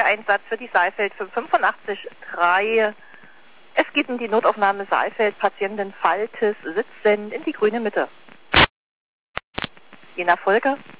Pflegeeinsatz für die Saalfeld 585-3. Es geht in die Notaufnahme Saalfeld, Patientin Faltes, sitzend in die grüne Mitte. Je nach Folge